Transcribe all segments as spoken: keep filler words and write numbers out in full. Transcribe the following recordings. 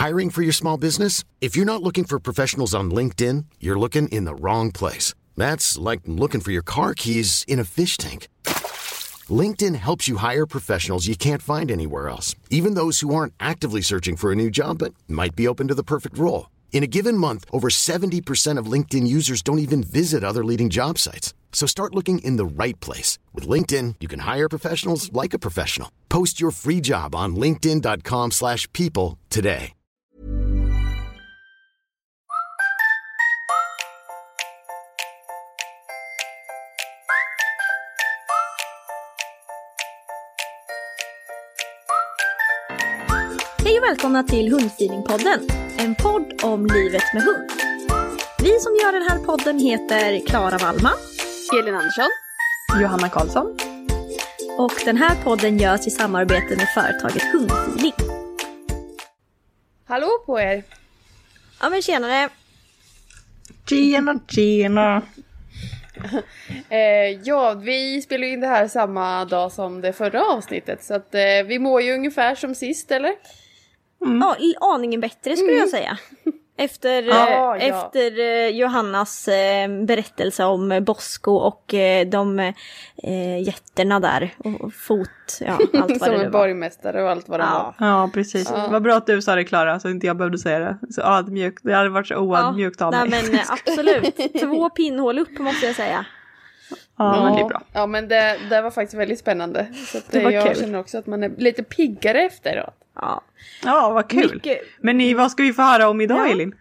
Hiring for your small business? If you're not looking for professionals on LinkedIn, you're looking in the wrong place. That's like looking for your car keys in a fish tank. LinkedIn helps you hire professionals you can't find anywhere else, even those who aren't actively searching for a new job but might be open to the perfect role. In a given month, over seventy percent of LinkedIn users don't even visit other leading job sites. So start looking in the right place. With LinkedIn, you can hire professionals like a professional. Post your free job on linkedin dot com slash people today. Hej och välkomna till Hundfeelingpodden, en podd om livet med hund. Vi som gör den här podden heter Klara Wallman, Elin Andersson, Johanna Karlsson. Och den här podden görs i samarbete med företaget Hundfeeling. Hallå på er! Ja men tjenare! Tjena, tjena! eh, ja, vi spelar in det här samma dag som det förra avsnittet. Så att eh, vi mår ju ungefär som sist, eller? Mm. Ja, aningen bättre skulle mm. jag säga. Efter, ja, eh, ja. efter eh, Johannas eh, berättelse om Bosko och eh, de eh, jätterna där. Och, och fot, ja, allt vad som det en var. borgmästare och allt vad det ja. var. Ja, precis. Ja. Vad bra att du sa det, Klara, så inte jag behövde säga det. Så admjukt. Det hade varit så oadmjukt ja, av mig. Nej, men absolut. Två pinnhål upp måste jag säga. Ja, ja, men det är bra. Ja, men det, det var faktiskt väldigt spännande. Så att, det var jag kul. känner också att man är lite piggare efteråt. Ja, ja vad kul. Mycket. Men ni, vad ska vi få höra om idag, ja. Elin?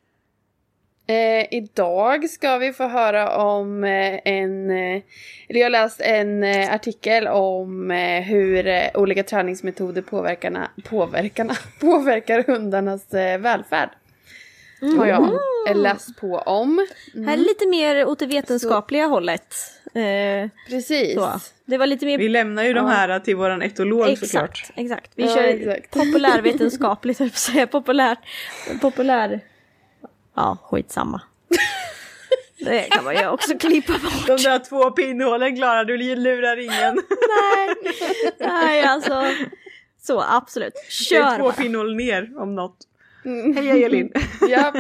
Eh, idag ska vi få höra om eh, en, eh, eller jag har läst en eh, artikel om eh, hur eh, olika träningsmetoder påverkarna, påverkarna, påverkar hundarnas eh, välfärd. Mm. Har jag eh, läst på om. Mm. Här är lite mer åt det vetenskapliga så. hållet. Eh, Precis. Så. Det var lite mer... Vi lämnar ju de här till våran etolog exakt, såklart. Exakt, vi ja, kör exakt. populärvetenskapligt, jag säga populärt, populär... Ja, skitsamma. Det kan man ju också klippa bort. De där två pinnhålen, Klara, du lurar ingen. nej, nej alltså. Så, absolut. Kör det är två bara. pinnhål ner om något. Mm. Hej Elin. ja.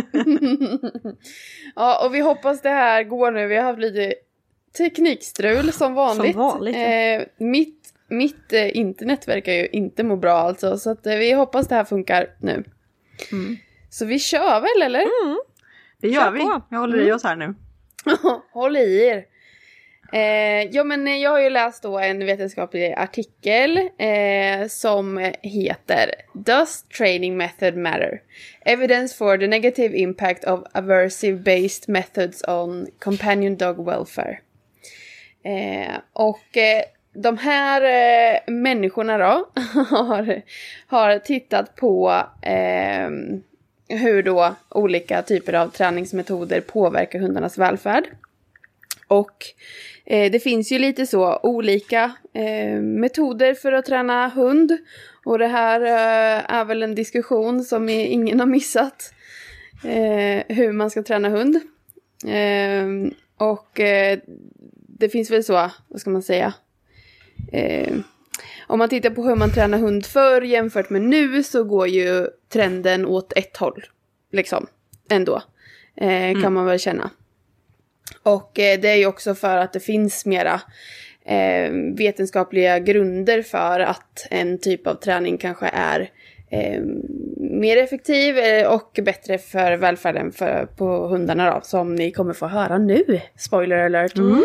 ja, och vi hoppas det här går nu. Vi har haft lite teknikstrul som vanligt. Som vanligt. Eh, mitt mitt eh, internet verkar ju inte må bra alltså. Så att, eh, vi hoppas det här funkar nu. Mm. Så vi kör väl, eller? Mm. Det gör Kör vi. på. Jag håller Mm. i oss här nu. Håll i er. Eh, ja, men jag har ju läst då en vetenskaplig artikel eh, som heter Does Training Method Matter? Evidence for the negative impact of aversive based methods on companion dog welfare. Eh, och eh, de här eh, människorna då har, har tittat på eh, hur då olika typer av träningsmetoder påverkar hundarnas välfärd. Och eh, det finns ju lite så olika eh, metoder för att träna hund. Och det här eh, är väl en diskussion som ingen har missat. Eh, hur man ska träna hund. Eh, och eh, det finns väl så, vad ska man säga. Eh, om man tittar på hur man tränar hund förr jämfört med nu så går ju trenden åt ett håll. Liksom, ändå. Eh, mm. Kan man väl känna. Och eh, det är ju också för att det finns mera eh, vetenskapliga grunder för att en typ av träning kanske är eh, mer effektiv eh, och bättre för välfärden för, på hundarna då, som ni kommer få höra nu. Spoiler alert. Mm.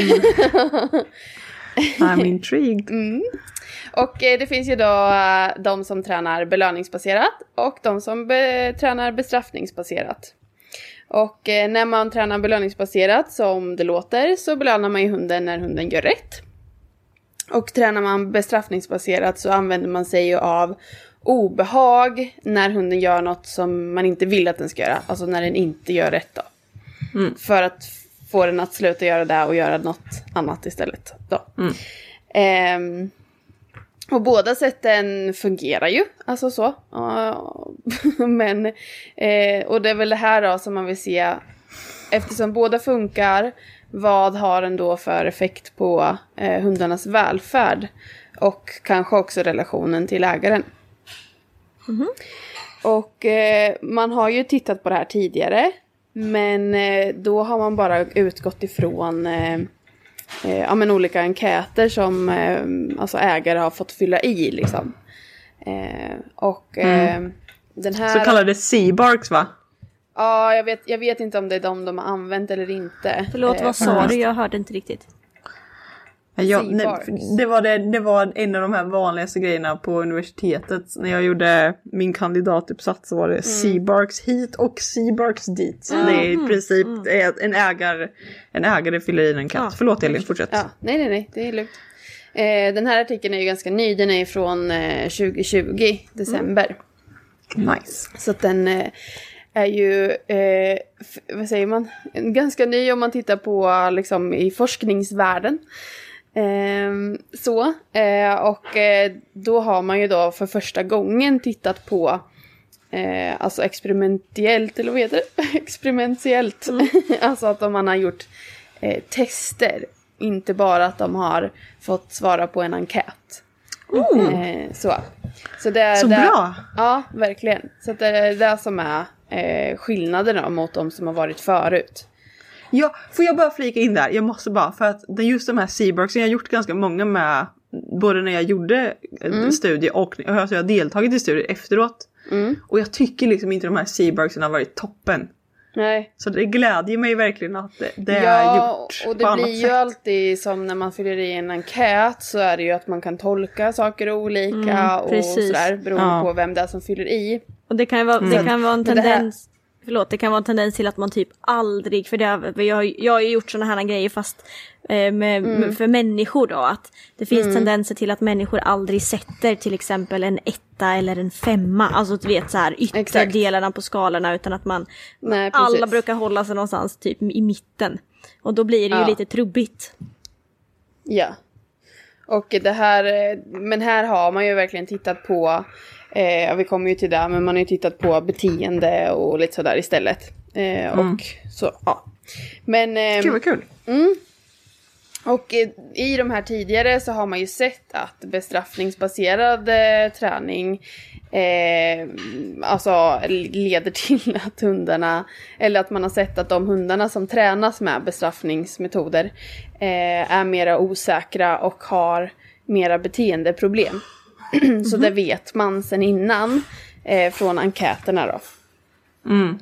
I'm intrigued. Mm. Och eh, det finns ju då eh, de som tränar belöningsbaserat och de som be- tränar bestraffningsbaserat. Och eh, när man tränar belöningsbaserat som det låter så belönar man ju hunden när hunden gör rätt. Och tränar man bestraffningsbaserat så använder man sig ju av obehag när hunden gör något som man inte vill att den ska göra. Alltså när den inte gör rätt då. Mm. För att få den att sluta göra det och göra något annat istället då. Mm. Ehm, och båda sätten fungerar ju. Alltså så. Uh, men, eh, och det är väl det här då som man vill se. Eftersom båda funkar, vad har den då för effekt på eh, hundarnas välfärd? Och kanske också relationen till ägaren. Mm-hmm. Och eh, man har ju tittat på det här tidigare. Men eh, då har man bara utgått ifrån eh, eh, ja, men olika enkäter som eh, alltså ägare har fått fylla i liksom. Eh, och eh, Mm. den här... Så kallade Seabarks, va? Ja, jag vet, jag vet inte om det är de de har använt eller inte. Förlåt, Eh, vad sa du? Jag hörde inte riktigt. Ja, nej, Seabarks. det, var det, det var en av de här vanligaste grejerna på universitetet. När jag gjorde min kandidatuppsats så var det Seabarks hit och Seabarks dit. Mm. Det är i princip en ägare, en ägare fyller i en enkät. Ja. Förlåt Elin, fortsätt. Ja, nej, nej, nej, det är lugnt. Eh, den här artikeln är ju ganska ny, den är från eh, tjugo tjugo, december. Nice. Så att den eh, är ju, eh, f- vad säger man, ganska ny om man tittar på liksom i forskningsvärlden. Eh, så, eh, och eh, då har man ju då för första gången tittat på eh, alltså experimentellt, eller vad heter det? Experimentellt. Mm. Alltså att man har gjort eh, tester, inte bara att de har fått svara på en enkät. Mm. Eh, så. Så, det är Så det, bra! Ja, verkligen. Så att det är det som är eh, skillnaderna mot de som har varit förut. Ja, får jag bara flika in där? Jag måste bara, för att det är just de här Seabarks, jag har gjort ganska många med, både när jag gjorde en Mm. studie och alltså jag har deltagit i studier efteråt. Mm. Och jag tycker liksom inte de här Seabarksen har varit toppen. Nej. Så det glädjer mig verkligen att det, det är Ja, gjort och på det annat blir ju sätt. alltid som när man fyller i en enkät så är det ju att man kan tolka saker olika Mm, och precis. sådär beroende Ja. på vem det är som fyller i. Och det kan ju vara, det kan vara en Men det här- tendens... Förlåt, det kan vara en tendens till att man typ aldrig... För det har, jag, har- jag har ju gjort såna här grejer fast eh, med, med, för människor då. Att det finns tendenser till att människor aldrig sätter till exempel en etta eller en femma. Alltså du vet så här ytterdelarna på skalorna utan att man... Nej, precis. alla brukar hålla sig någonstans typ i mitten. Och då blir det ju Ja. lite trubbigt. Ja. Och det här, eh, men här har man ju verkligen tittat på, eh, ja, vi kommer ju till det, men man har ju tittat på beteende och lite sådär istället. Eh, och så, ja. Men... Eh, Gud vad kul. Mm. Och eh, i de här tidigare så har man ju sett att bestraffningsbaserad eh, träning eh, alltså leder till att hundarna, eller att man har sett att de hundarna som tränas med bestraffningsmetoder eh, är mera osäkra och har mera beteendeproblem. Så det vet man sedan innan eh, från enkäterna då. Mm.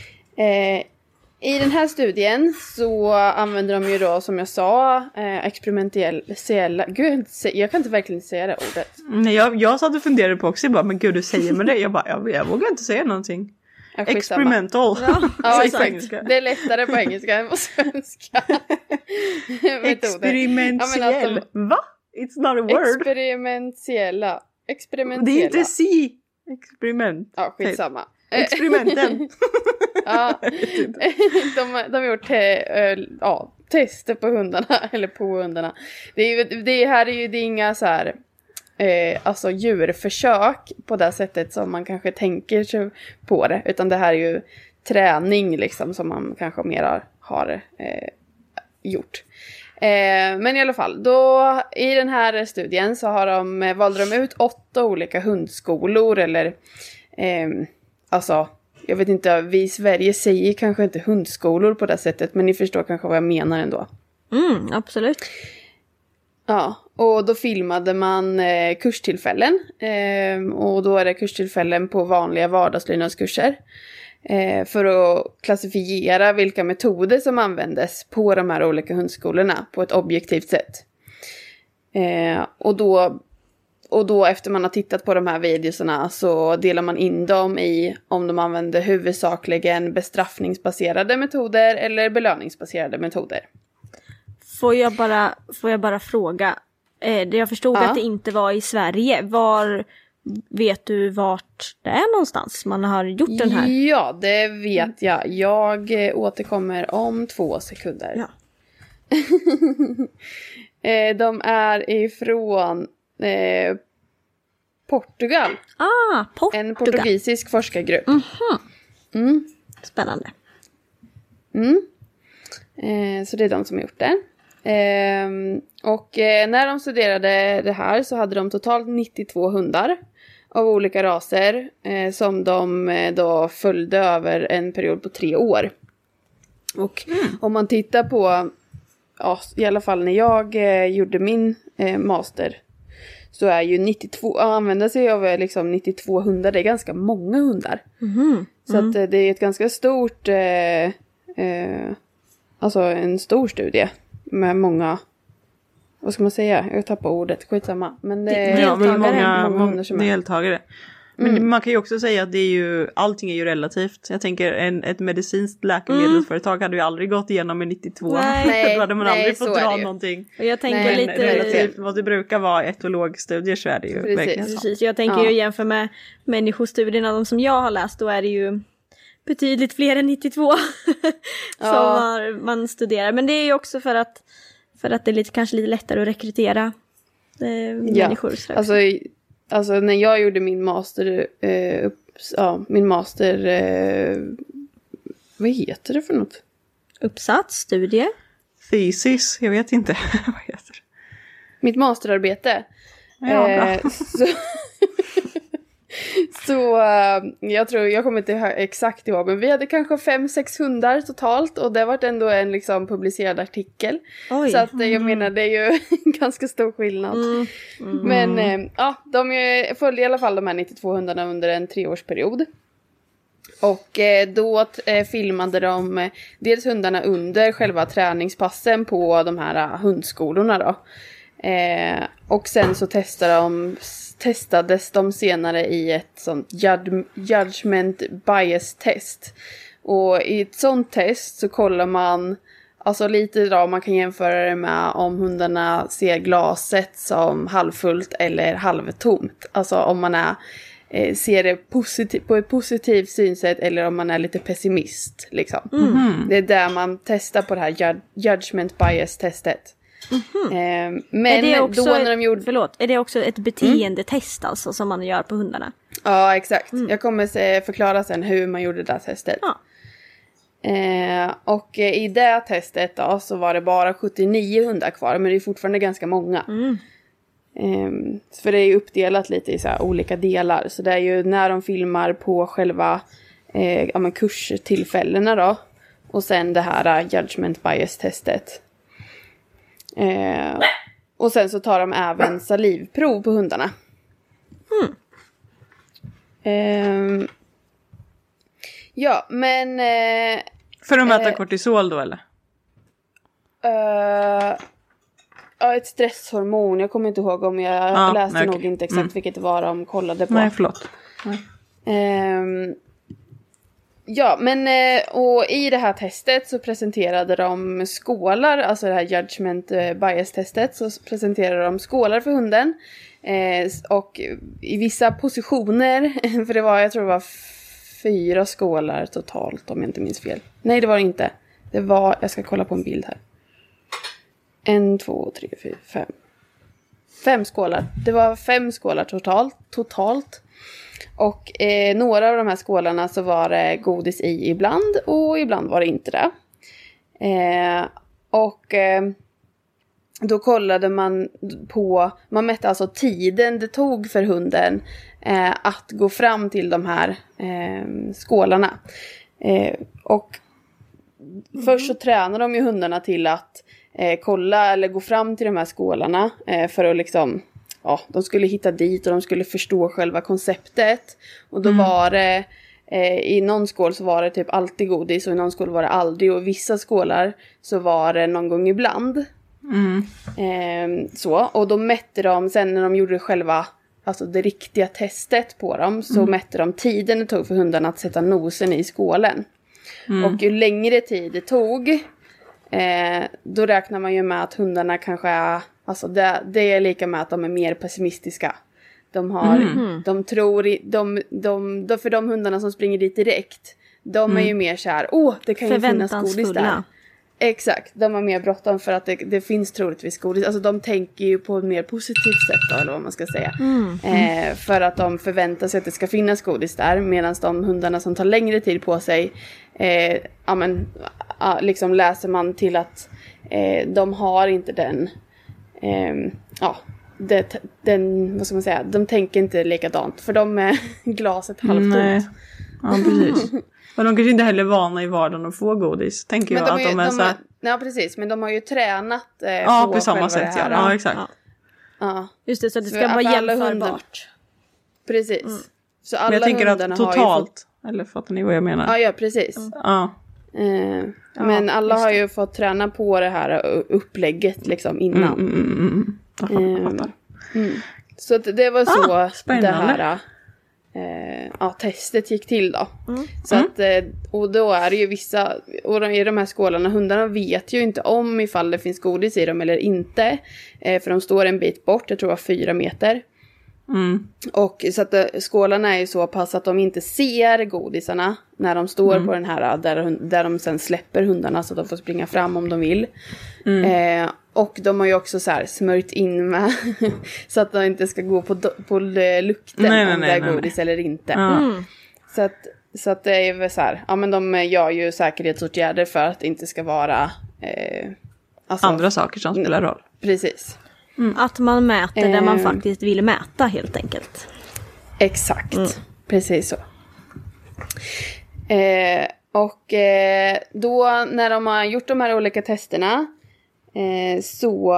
Eh, I den här studien så använder de ju då, som jag sa, eh, experimentella... Gud, jag kan inte verkligen säga det ordet. Nej, jag, jag satt och funderade på också, jag bara, men gud du säger med det. Jag bara, jag, jag vågar inte säga någonting. Ja, skitsamma. Experimental. Ja, Säg på exakt. engelska. Det är lättare på engelska än på svenska. Metoder. Experimentell. Ja, men att Va? It's not a de, word. experimentella. Experimentella. Det är inte si. Experiment. Ja, skitsamma. Experimenten. Ja, de, de har gjort eh, ja, tester på hundarna, eller på hundarna. Det, är ju, det här är ju det är inga så här, eh, alltså djurförsök på det sättet som man kanske tänker sig på det. Utan det här är ju träning liksom som man kanske mer har, har eh, gjort. Eh, men i alla fall, då, i den här studien så har de, eh, valde de ut åtta olika hundskolor eller eh, alltså, jag vet inte, vi i Sverige säger kanske inte hundskolor på det sättet, men ni förstår kanske vad jag menar ändå. Mm, absolut. Ja, och då filmade man eh, kurstillfällen. Eh, och då är det kurstillfällen på vanliga vardagslydnadskurser. Eh, för att klassifiera vilka metoder som användes på de här olika hundskolorna på ett objektivt sätt. Eh, och då... Och då efter man har tittat på de här videorna så delar man in dem i om de använder huvudsakligen bestraffningsbaserade metoder eller belöningsbaserade metoder. Får jag bara, får jag bara fråga, eh, jag förstod Ja. att det inte var i Sverige. Var, vet du vart det är någonstans man har gjort den här? Ja, det vet jag. Jag eh, återkommer om två sekunder. Ja. eh, de är ifrån eh, Portugal. Ah, Portugal. En portugisisk forskargrupp. Mhm. Mm. Spännande. Mm. Eh, så det är de som har gjort det. Eh, och eh, när de studerade det här så hade de totalt nittiotvå hundar. av olika raser eh, som de eh, då följde över en period på tre år. Och mm. om man tittar på, ja, i alla fall när jag eh, gjorde min eh, master, så är ju nittiotvå, använda sig av liksom nittiotvå hundar, det är ganska många hundar. Mm. Så Mm. att eh, det är ett ganska stort, eh, eh, alltså en stor studie med många, vad ska man säga? Jag tappar ordet, skitsamma. Men det är ja, men många, många hundar som är. deltagare. Men mm. man kan ju också säga att det är ju, allting är ju relativt. Jag tänker en, ett medicinskt läkemedelsföretag mm. hade ju aldrig gått igenom med nittiotvå. Nej. Då hade man Nej, aldrig fått dra det någonting. Och jag tänker Nej, lite... Relativt vad det brukar vara etologstudier, så är det ju Precis. verkligen så. Precis, jag tänker Ja. ju jämför med människostudierna, de som jag har läst, då är det ju betydligt fler än nittiotvå som Ja. har, man studerar. Men det är ju också för att, för att det är lite, kanske lite lättare att rekrytera eh, människor. Så Alltså, alltså när jag gjorde min master, eh, upp, ja, min master, eh, vad heter det för något? Uppsats, studie. Thesis, jag vet inte. Vad heter det? Mitt masterarbete. Ja, bra. Eh, så så eh, jag tror, jag kommer inte ihåg- exakt ihåg, men vi hade kanske fem, sex hundar totalt, och det var ändå en liksom publicerad artikel. Oj. Så att eh, jag menar, det är ju en ganska stor skillnad. Mm. Mm. Men eh, ja, de eh, följde i alla fall de här nittiotvå hundarna under en treårsperiod. Och eh, då eh, filmade de eh, dels hundarna under själva träningspassen på de här uh, hundskolorna då. Eh, och sen så testade de, testades de senare i ett sånt jud- judgment bias test. Och i ett sånt test så kollar man, alltså lite då, man kan jämföra det med om hundarna ser glaset som halvfullt eller halvtomt. Alltså om man är, eh, ser det positiv- på ett positivt synsätt eller om man är lite pessimist. Liksom. Mm. Det är där man testar på det här ju- judgment bias testet. Mm. Eh, men Är det också då när de ett, gjorde... förlåt, är det också ett beteendetest alltså som man gör på hundarna? Ja, exakt. Jag kommer se, förklara sen hur man gjorde det där testet. Ja. Eh, och eh, i det testet då, så var det bara sjuttionio hundar kvar, men det är fortfarande ganska många. Mm. Eh, för det är ju uppdelat lite i så här olika delar. Så det är ju när de filmar på själva eh, ja, men kurstillfällena då. Och sen det här uh, judgment bias-testet. Eh, och sen så tar de även salivprov på hundarna. Mm. Eh, ja, men... Eh, För att mäta Eh, kortisol då, eller? Uh, ja, ett stresshormon. Jag kommer inte ihåg om jag Ja, läste nej, nog okej. inte exakt Mm. vilket det var de kollade på. Nej, förlåt. Ehm, ja, men eh, och i det här testet så presenterade de skålar, alltså det här judgment eh, bias-testet, så presenterade de skålar för hunden. Eh, och i vissa positioner, för det var, jag tror det var fyra skålar totalt om jag inte minns fel. Nej, det var det inte. Det var, jag ska kolla på en bild här. En, två, tre, fyra, fem. Fem skålar. Det var fem skålar totalt. totalt. Och eh, några av de här skålarna så var det godis i ibland. Och ibland var det inte det. Eh, och eh, då kollade man på... Man mätte alltså tiden det tog för hunden eh, att gå fram till de här eh, skålarna. Eh, och mm. först så tränar de ju hundarna till att eh, kolla eller gå fram till de här skålarna eh, för att liksom, ja, de skulle hitta dit och de skulle förstå själva konceptet. Och då mm. var det, eh, i någon skål så var det typ alltid godis och i någon skål var det aldrig. Och i vissa skålar så var det någon gång ibland. Mm. Eh, så, och då mätte de, sen när de gjorde själva, alltså det riktiga testet på dem, så mm. mätte de tiden det tog för hundarna att sätta nosen i skålen. Mm. Och ju längre tid det tog, eh, då räknar man ju med att hundarna kanske är, alltså det, det är lika med att de är mer pessimistiska. De har, Mm. de tror, i, de, de, de, för de hundarna som springer dit direkt, de Mm. är ju mer så här, åh, det kan ju finnas godis där. Exakt, de har mer bråttom för att det, det finns troligtvis godis. Alltså de tänker ju på ett mer positivt sätt då, eller vad man ska säga. Mm. Eh, för att de förväntar sig att det ska finnas godis där. Medan de hundarna som tar längre tid på sig, eh, ja, men, ja, liksom läser man till att eh, de har inte den, eh, ja, det, den, vad ska man säga, de tänker inte likadant. För de är glaset halvtomt. Nej. Ja, precis. Och de kanske inte heller är vana i vardagen att få godis. Tänker men jag de att är, de är de så här... Ja, precis. Men de har ju tränat eh, ja, på, på samma sätt. Ja. ja, exakt. Ja. Ja. Just det, så det ska Så vara jämförbart. jämförbart. Precis. Mm. Så alla men jag tänker hundarna att totalt, har ju fått... eller fattar ni vad jag menar? Ja, ja, precis. Mm. Ja. Eh, ja, men alla har ju fått träna på det här upplägget liksom innan. Mm, mm, mm. Jag fattar, jag fattar. Mm. Så att det var så ah, det här eh, ja, testet gick till då. Mm. Så mm. att, eh, och då är det ju vissa, och i de här skålarna, hundarna vet ju inte om ifall det finns godis i dem eller inte. Eh, för de står en bit bort, jag tror det var fyra meter. Mm. Och så att skålarna är ju så pass att de inte ser godisarna när de står mm. på den här där, där de sen släpper hundarna så att de får springa fram om de vill. Mm. Eh, och de har ju också så här smörjt in med så att de inte ska gå på, på lukten nej, nej, om det är nej, godis nej. Eller inte. Mm. Så att så att det är väl så här, ja men de gör ju säkerhetsåtgärder för att det inte ska vara eh, alltså, andra saker som spelar roll. Precis. Mm. Att man mäter det man faktiskt vill mäta helt enkelt. Exakt, mm. precis så. Eh, och eh, då när de har gjort de här olika testerna eh, så...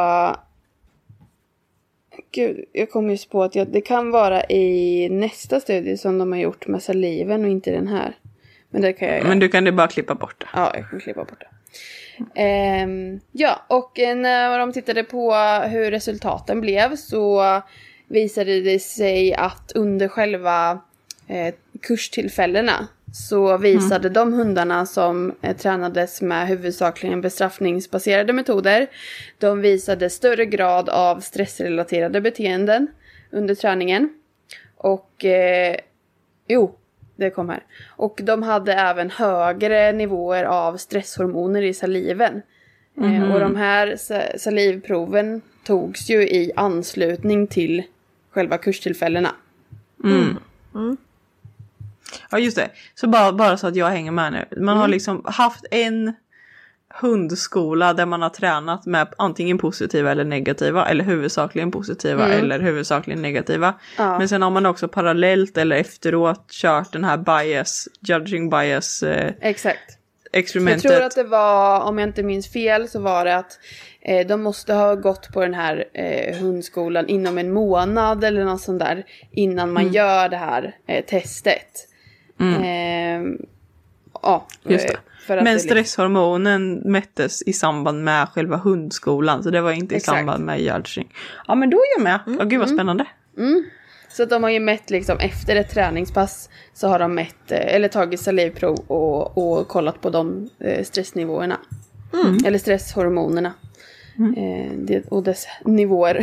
Gud, jag kommer just på att jag, det kan vara i nästa studie som de har gjort med saliven och inte den här. Men det kan jag göra. Men du kan ju bara klippa bort det. Ja, jag kan klippa bort det. Um, ja, och när de tittade på hur resultaten blev så visade det sig att under själva eh, kurstillfällena så visade mm. de hundarna som eh, tränades med huvudsakligen bestraffningsbaserade metoder, de visade större grad av stressrelaterade beteenden under träningen. Och eh, jo det kom här. Och de hade även högre nivåer av stresshormoner i saliven. Mm. Eh, och de här salivproven togs ju i anslutning till själva kurstillfällena. Mm. Mm. Ja just det. Så bara, bara så att jag hänger med nu. Man mm. har liksom haft en hundskola där man har tränat med antingen positiva eller negativa eller huvudsakligen positiva mm. eller huvudsakligen negativa. Ja. Men sen har man också parallellt eller efteråt kört den här bias, judging bias eh, exakt. Experimentet. Jag tror att det var, om jag inte minns fel så var det att eh, de måste ha gått på den här eh, hundskolan inom en månad eller något sånt där innan man mm. gör det här eh, testet. Mm. Eh, ja, just det. Men stresshormonen mättes i samband med själva hundskolan. Så det var inte exakt. I samband med judging. Ja men då är jag med. Mm. Oh, gud vad spännande. Mm. Så att de har ju mätt liksom efter ett träningspass. Så har de mätt eller tagit salivprov och, och kollat på de eh, stressnivåerna. Mm. Eller stresshormonerna. Mm. Eh, det, och dess nivåer.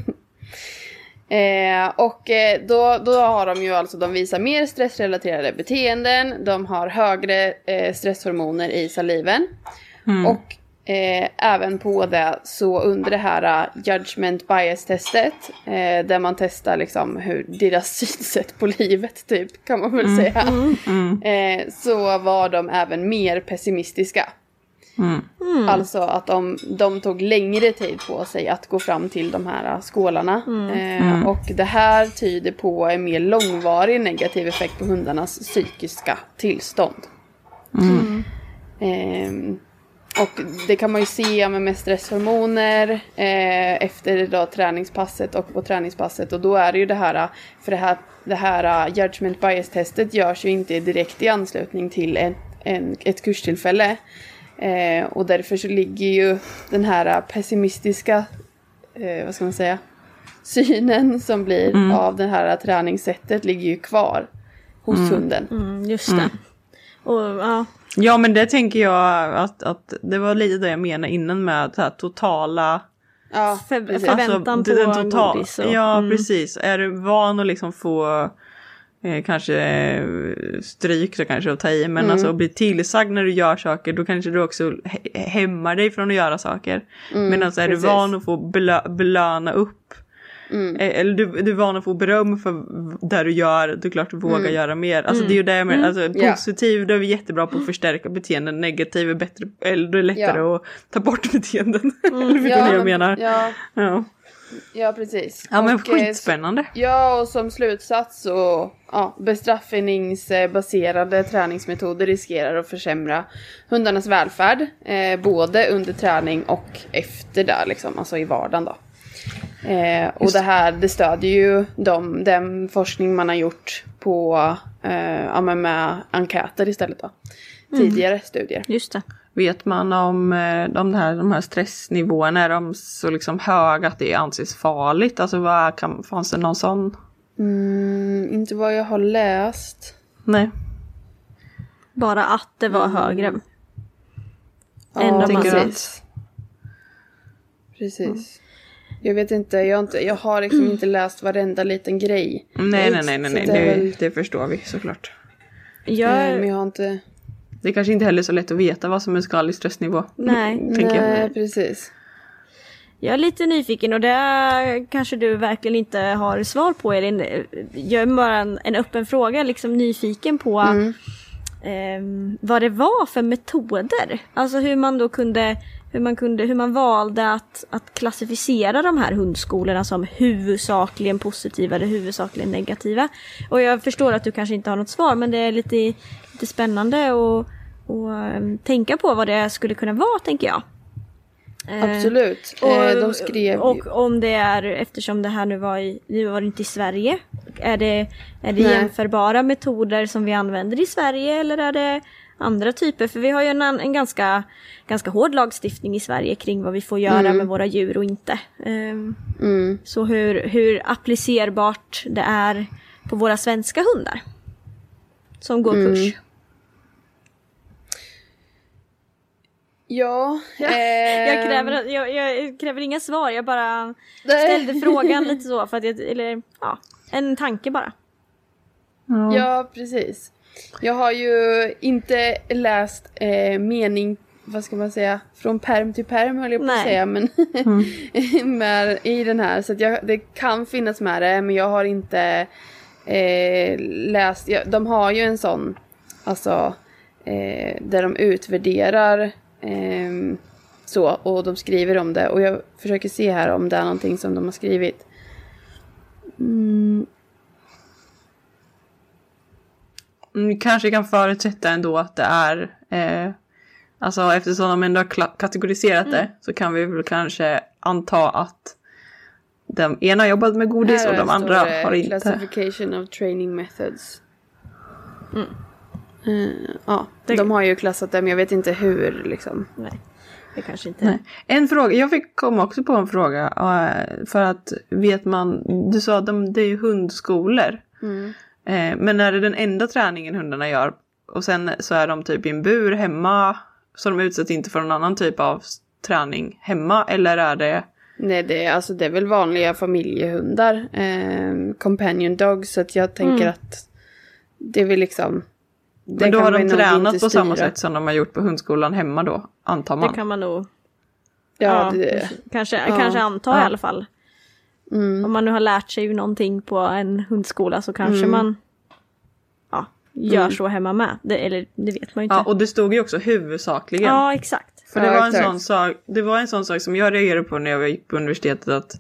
Eh, och eh, då, då har de ju alltså, de visar mer stressrelaterade beteenden, de har högre eh, stresshormoner i saliven mm. och eh, även på det så under det här uh, judgment bias testet eh, där man testar liksom hur deras synsätt på livet typ kan man väl mm. säga mm. Mm. Eh, så var de även mer pessimistiska. Mm. Mm. Alltså att de, de tog längre tid på sig att gå fram till de här skålarna mm. Eh, mm. och det här tyder på en mer långvarig negativ effekt på hundarnas psykiska tillstånd. Mm. Eh, och det kan man ju se med, med stresshormoner eh, efter då träningspasset och på träningspasset, och då är det ju det här, för det här, det här uh, judgment bias testet görs ju inte direkt i anslutning till en, en, ett kurstillfälle. Eh, och därför så ligger ju den här pessimistiska eh, vad ska man säga synen som blir mm. av det här träningssättet ligger ju kvar hos mm. hunden. Mm, just det. Mm. Och, ja. ja men det tänker jag att, att det var lite det jag menade innan med det här totala ja, för, förväntan alltså, på den total, godis. Och, ja mm. precis. Är du van att liksom få Eh, kanske eh, stryk så kanske att ta i, men mm. alltså att bli tillsagd när du gör saker, då kanske du också he- hämmar dig från att göra saker. Mm, men alltså är precis. Du van att få belö- belöna upp mm. eh, eller du, du är van att få beröm för där du gör, du är klart du vågar mm. göra mer. Alltså mm. det är ju det med, alltså mm. positiv yeah. då är vi jättebra på att förstärka beteenden, negativ är bättre, eller det är lättare ja. Att ta bort beteenden. Mm. eller vet ja, vad jag menar. Ja. Ja. Ja, precis. Ja, men och, skitspännande. Eh, ja, och som slutsats så ja, bestraffningsbaserade träningsmetoder riskerar att försämra hundarnas välfärd. Eh, både under träning och efter det, liksom, alltså i vardagen då. Eh, och det här, det stödjer ju de, den forskning man har gjort på, eh, ja, men med enkäter istället då. Tidigare mm. studier. Just det. Vet man om de här, de här stressnivåerna, är de så liksom höga att det anses farligt? Alltså vad kan, fanns det någon sån? Mm, inte vad jag har läst. Nej. Bara att det var mm. högre. Ja, Ändå man precis. Precis. Mm. Jag vet inte, jag har, inte, jag har liksom mm. inte läst varenda liten grej. Nej, nej, nej, nej, nej. Det, väl... det förstår vi såklart. Jag... Nej, men jag har inte... Det är kanske inte heller så lätt att veta vad som är skadlig stressnivå. Nej, nej jag. precis. Jag är lite nyfiken och det kanske du verkligen inte har svar på, Elin. Jag är bara en, en öppen fråga, liksom nyfiken på mm. eh, vad det var för metoder. Alltså hur man då kunde, hur man kunde, hur man valde att, att klassificera de här hundskolorna som huvudsakligen positiva eller huvudsakligen negativa. Och jag förstår att du kanske inte har något svar, men det är lite, lite spännande att och, um, tänka på vad det skulle kunna vara, tänker jag. Absolut. Eh, och, de skrev och om det är, eftersom det här nu var i, nu var det inte i Sverige, är det, är det jämförbara metoder som vi använder i Sverige, eller är det andra typer? För vi har ju en, en ganska, ganska hård lagstiftning i Sverige kring vad vi får göra mm. med våra djur och inte. Um, mm. Så hur, hur applicerbart det är på våra svenska hundar som går mm. kurs. Ja, ja eh... jag, kräver, jag, jag kräver inga svar, jag bara ställde frågan lite så för att jag, eller ja, en tanke bara. Ja, ja precis. Jag har ju inte läst eh, mening, vad ska man säga, från perm till perm höll jag på att säga, men mm. med, i den här, så att jag, det kan finnas med det, men jag har inte eh, läst, jag, de har ju en sån, alltså eh, där de utvärderar eh, så, och de skriver om det, och jag försöker se här om det är någonting som de har skrivit. Mm. Mm, kanske kan förutsätta ändå att det är eh, alltså eftersom de ändå har kla- kategoriserat det mm. så kan vi väl kanske anta att de ena har jobbat med godis här och de andra har inte. Classification of training methods. Mm. Uh, ja, det... de har ju klassat det, men jag vet inte hur liksom. Nej, det kanske inte. Nej. En fråga, jag fick komma också på en fråga uh, för att vet man, du sa att de, det är ju hundskolor. Mm. Men är det den enda träningen hundarna gör och sen så är de typ i en bur hemma så de utsätts inte för någon annan typ av träning hemma, eller är det? Nej, det är, alltså, det är väl vanliga familjehundar, eh, companion dogs, så att jag tänker mm. att det är väl liksom det. Men då har de tränat på samma sätt som de har gjort på hundskolan hemma då, antar man? Det kan man nog ja, ja, det, kanske, ja. kanske anta ja. i alla fall. Mm. Om man nu har lärt sig någonting på en hundskola så kanske mm. man ja, gör mm. så hemma med. Det, eller det vet man ju inte. Ja, och det stod ju också huvudsakligen. Ja, exakt. För det, ja, var exakt. En sån sak, det var en sån sak som jag reagerade på när jag gick på universitetet, att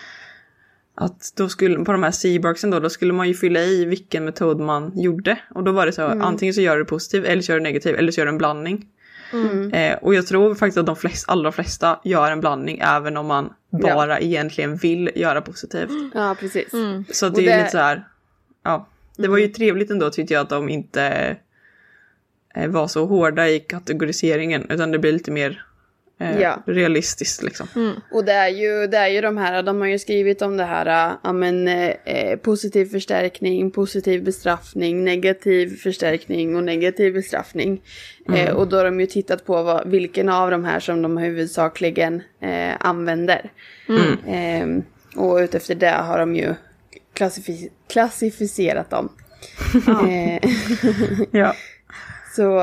att då skulle, på de här C-boxen då, då skulle man ju fylla i vilken metod man gjorde. Och då var det så, mm. antingen så gör du positiv eller så gör du negativ eller så gör du en blandning. Mm. Eh, och jag tror faktiskt att de flesta, allra flesta gör en blandning även om man bara ja. egentligen vill göra positivt. Ja, precis. Mm. Så det är det... lite så här, ja, det var ju trevligt ändå tyckte jag att de inte eh, var så hårda i kategoriseringen, utan det blir lite mer eh, ja. realistiskt liksom. Mm. Och det är ju det är ju de här, de har ju skrivit om det här, ja men eh, positiv förstärkning, positiv bestraffning, negativ förstärkning och negativ bestraffning. Mm. Eh, och då har de ju tittat på vad, vilken av de här som de huvudsakligen eh, använder. Mm. Eh, och utefter det har de ju klassifi- klassificerat dem. Ja. eh, ja. Så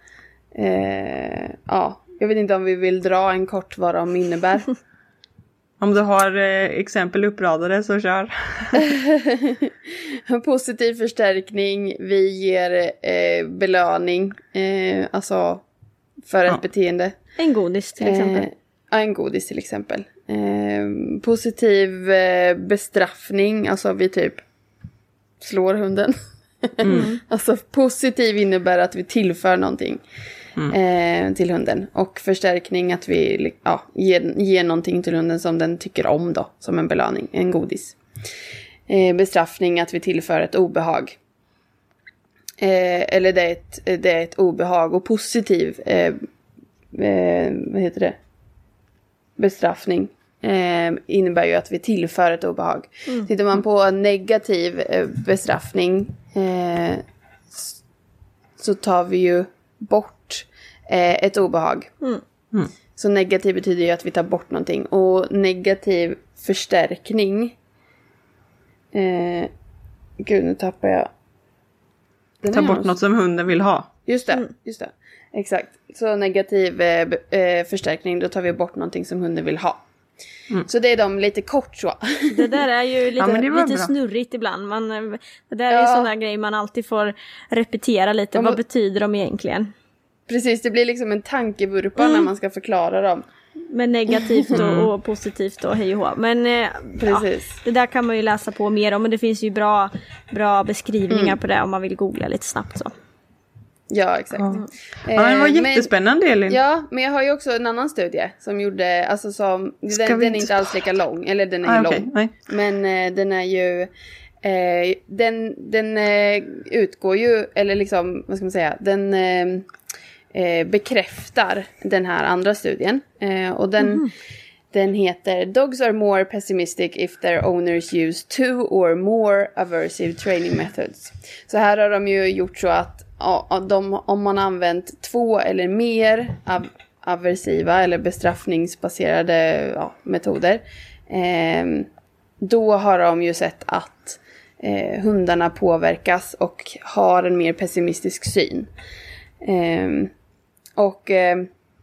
eh, ja, jag vet inte om vi vill dra en kort vad de innebär. Om du har eh, exempel uppradade så kör. Positiv förstärkning, vi ger eh, belöning, eh, alltså för ett ja. beteende. En godis till exempel. Eh, ja, en godis till exempel. Eh, positiv eh, bestraffning, alltså vi typ slår hunden. Mm. Alltså positiv innebär att vi tillför någonting mm. eh, till hunden. Och förstärkning att vi ja, ger, ger någonting till hunden som den tycker om då, som en belöning, en godis. Eh, bestraffning att vi tillför ett obehag. Eh, eller det är, ett, det är ett obehag. Och positiv eh, eh, vad heter det? Bestraffning eh, innebär ju att vi tillför ett obehag. Mm. Tittar man på negativ eh, bestraffning eh, så tar vi ju bort eh, ett obehag. Mm. Mm. Så negativ betyder ju att vi tar bort någonting. Och negativ förstärkning eh, gud, nu tappar jag. Den ta bort något som hunden vill ha. Just det, mm. just det. Exakt. Så negativ eh, förstärkning, då tar vi bort någonting som hunden vill ha. Mm. Så det är de lite kort så. Det där är ju lite, ja, lite snurrigt ibland. Man, det där är ju ja. sådana grejer man alltid får repetera lite. Ja, men, vad betyder de egentligen? Precis, det blir liksom en tankevurpa mm. när man ska förklara dem. Men negativt och, och positivt och hej och hå. Men eh, ja, det där kan man ju läsa på mer om. Men det finns ju bra, bra beskrivningar mm. på det om man vill googla lite snabbt så. Ja, exakt. Mm. Ja, det var jättespännande, Elin. Ja, men jag har ju också en annan studie som gjorde, alltså som, den, den är inte alls lika lång, eller den är ah, ju okay. lång. Nej. Men eh, den är ju, eh, den, den eh, utgår ju, eller liksom, vad ska man säga, den eh, eh, bekräftar den här andra studien. Eh, och den, mm. den heter Dogs are more pessimistic if their owners use two or more aversive training methods. Så här har de ju gjort så att Ja, de, om man använt två eller mer av, aversiva eller bestraffningsbaserade ja, metoder eh, då har de ju sett att eh, hundarna påverkas och har en mer pessimistisk syn. Eh, och eh,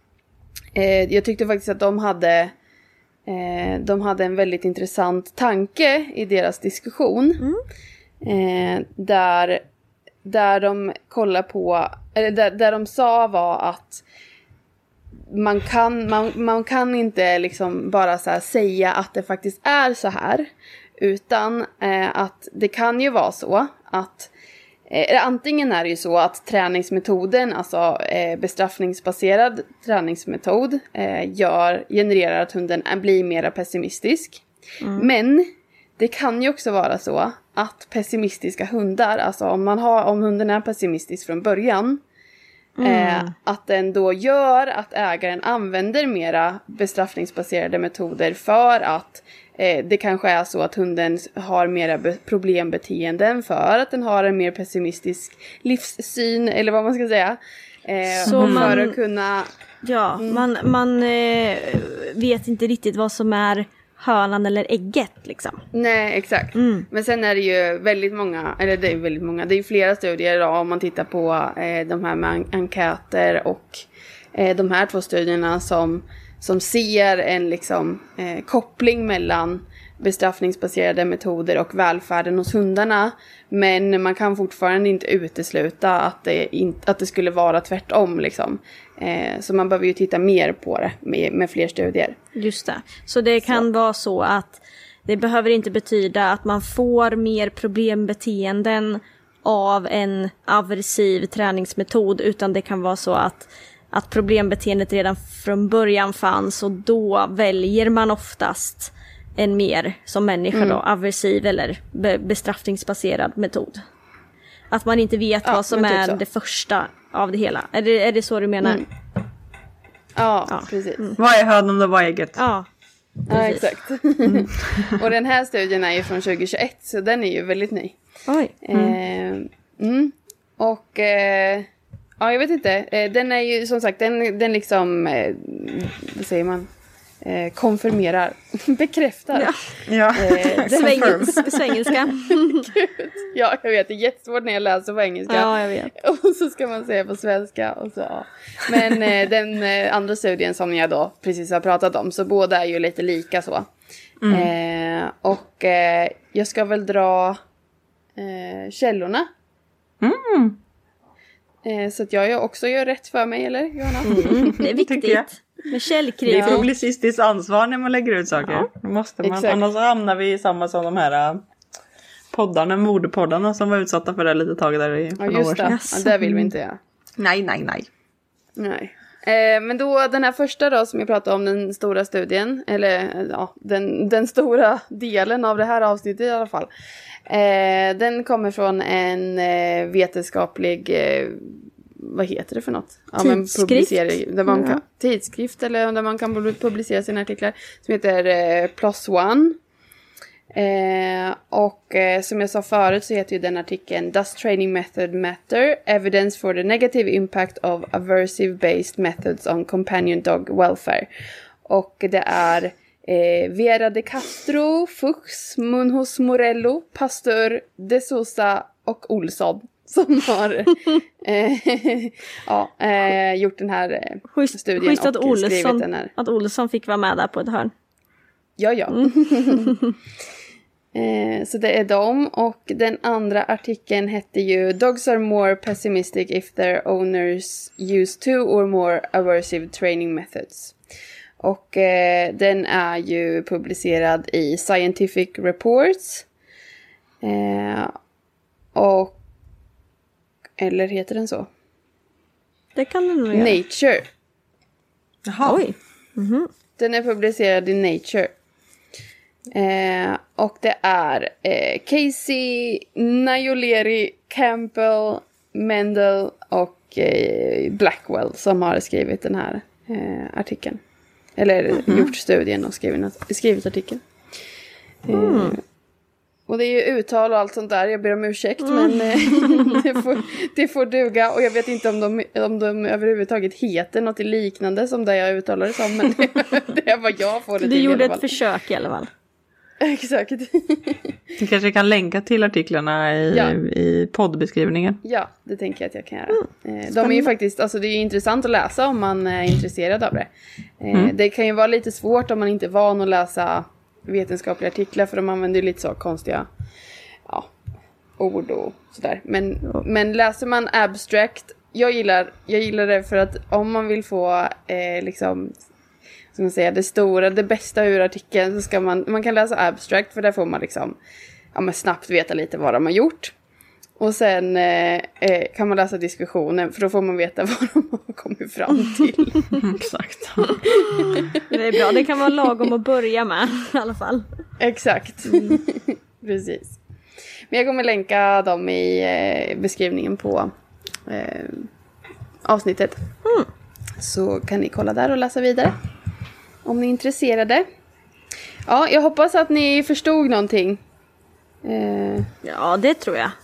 eh, jag tyckte faktiskt att de hade eh, de hade en väldigt intressant tanke i deras diskussion mm. eh, där Där de kollar på, eller där, där de sa var att man kan, man, man kan inte liksom bara så här säga att det faktiskt är så här. Utan eh, att det kan ju vara så att eh, antingen är det ju så att träningsmetoden, alltså eh, bestraffningsbaserad träningsmetod eh, gör, genererar att hunden blir mer pessimistisk. Mm. Men det kan ju också vara så att pessimistiska hundar, alltså om, man har, om hunden är pessimistisk från början, mm. eh, att den då gör att ägaren använder mera bestraffningsbaserade metoder för att eh, det kanske är så att hunden har mera be- problembeteenden för att den har en mer pessimistisk livssyn, eller vad man ska säga. Eh, så för man, att kunna... Ja, mm. man, man eh, vet inte riktigt vad som är hönan eller ägget liksom. Nej, exakt. Mm. Men sen är det ju väldigt många, eller det är väldigt många, det är ju flera studier då, om man tittar på eh, de här med en- enkäter och eh, de här två studierna som, som ser en liksom eh, koppling mellan bestraffningsbaserade metoder och välfärden hos hundarna. Men man kan fortfarande inte utesluta att det, in, att det skulle vara tvärtom liksom. Eh, så man behöver ju titta mer på det med, med fler studier. Just det. Så det kan så. vara så att det behöver inte betyda att man får mer problembeteenden av en aversiv träningsmetod, utan det kan vara så att, att problembeteendet redan från början fanns och då väljer man oftast en mer som människa mm. då, aversiv eller be- bestraffningsbaserad metod. Att man inte vet ja, vad som är så. det första av det hela. Är det, är det så du menar? Mm. Ja, ja, precis. Mm. Vad är hönan och vad är ägget? Ja, ja exakt. Mm. Och den här studien är ju från tjugohundratjugoett, så den är ju väldigt ny. Oj. Mm. Eh, mm. Och eh, ja, jag vet inte. Eh, den är ju som sagt, den, den liksom, eh, vad säger man? Eh, konfirmerar, bekräftar. Ja, ja. Eh, Sväng, svengelska. Ja, jag vet, det är jättesvårt när jag läser på engelska. Ja, jag vet. Och så ska man säga på svenska. Och så, ja. Men eh, den eh, andra studien som jag då precis har pratat om, så båda är ju lite lika så. Mm. Eh, och eh, jag ska väl dra eh, källorna. Mm. Eh, så att jag också gör rätt för mig, eller Johanna? Mm, det är viktigt. Med källkritik. Det är publicistiskt ansvar när man lägger ut saker. Ja. Då måste man, exakt. Annars hamnar vi i samma som de här poddarna, modepoddarna som var utsatta för det lite tag där i ja, just det. Ja, det vill vi inte göra. Nej, nej, nej. Nej. Eh, men då den här första då som jag pratade om, den stora studien, eller ja, den, den stora delen av det här avsnittet i alla fall. Eh, den kommer från en eh, vetenskaplig, eh, vad heter det för något? Ja, tidskrift? Men där man kan, ja. Tidskrift, eller där man kan publicera sina artiklar, som heter eh, Plus One. Eh, och eh, som jag sa förut så heter ju den artikeln Does Training Method Matter? Evidence for the Negative Impact of Aversive Based Methods on Companion Dog Welfare. Och det är eh, Vera de Castro, Fuchs, Munhoz Morello, Pasteur, de Sousa och Olsson som har eh, ja, eh, gjort den här eh, Schysst, studien schysst att och Olsson, skrivit den här. Att Olsson fick vara med där på ett hörn. Ja, ja. Mm. eh, så det är dem. Och den andra artikeln hette ju Dogs are more pessimistic if their owners use two or more aversive training methods. Och eh, den är ju publicerad i Scientific Reports. Eh, och eller heter den så? Det kan den nog göra. Nature. Jaha. Oj. Mm-hmm. Den är publicerad i Nature. Eh, och det är eh, Casey, Najoleri, Campbell, Mendel och eh, Blackwell som har skrivit den här eh, artikeln. Eller mm-hmm. gjort studien och skrivit, skrivit artikeln. Mm. Eh, och det är ju uttal och allt sånt där. Jag ber om ursäkt, mm. men eh, det, får, det får duga. Och jag vet inte om de, om de överhuvudtaget heter något liknande som det jag uttalar det som. Men det, det är vad jag får det du till. Du gjorde ett försök i alla fall. Exakt. Du kanske kan länka till artiklarna i, ja. i poddbeskrivningen. Ja, det tänker jag att jag kan göra. Mm. De är ju faktiskt, alltså det är ju intressant att läsa om man är intresserad av det. Mm. Det kan ju vara lite svårt om man inte är van att läsa vetenskapliga artiklar, för de använder ju lite så konstiga ja, ord och sådär. Men, men läser man abstract, jag gillar, jag gillar det för att om man vill få eh, liksom, ska man säga, det stora, det bästa ur artikeln, så ska man, man kan läsa abstract, för där får man liksom ja, men snabbt veta lite vad de har gjort. Och sen eh, kan man läsa diskussionen, för då får man veta vad de har kommit fram till. Exakt. Det är bra, det kan vara lagom att börja med i alla fall. Exakt, mm. Precis. Men jag kommer länka dem i eh, beskrivningen på eh, avsnittet. Mm. Så kan ni kolla där och läsa vidare. Om ni är intresserade. Ja, jag hoppas att ni förstod någonting. Eh, ja, det tror jag.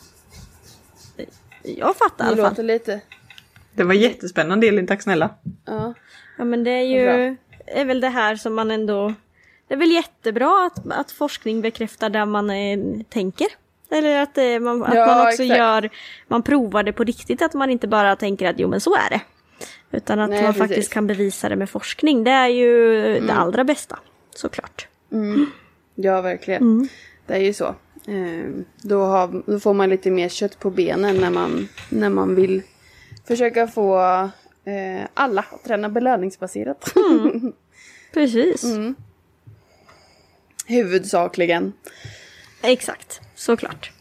Jag fattar i alla fall. Låter lite. Det var jättespännande, Elin, tack snälla. Ja. Ja, men det är ju är väl det här som man ändå... Det är väl jättebra att, att forskning bekräftar där man eh, tänker. Eller att, eh, man, att ja, man också exakt. gör... Man provar det på riktigt, att man inte bara tänker att jo, men så är det. Utan att Nej, man precis. faktiskt kan bevisa det med forskning. Det är ju mm. det allra bästa, såklart. Mm. Ja, verkligen. Mm. Det är ju så. Då, har, då får man lite mer kött på benen när man, när man vill försöka få eh, alla att träna belöningsbaserat. Mm. Precis. Mm. Huvudsakligen. Exakt, såklart.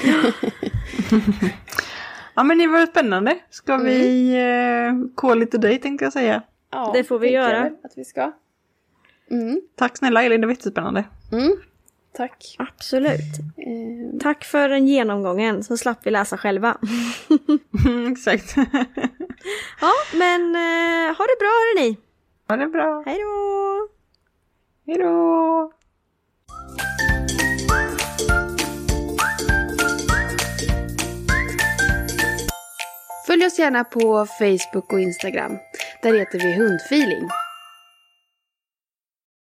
Ja, men det var spännande. Ska mm. vi eh, kolla lite dig, tänkte jag säga. Ja, det får vi göra. Att vi ska. Mm. Tack snälla, Elin, det var jättespännande. Mm. Tack. Absolut. Eh. Tack för den genomgången, så slapp vi läsa själva. Exakt. Ja, men eh, ha det bra, hörni. Ha det bra. Hej då. Hej då. Följ oss gärna på Facebook och Instagram. Där heter vi Hundfeeling.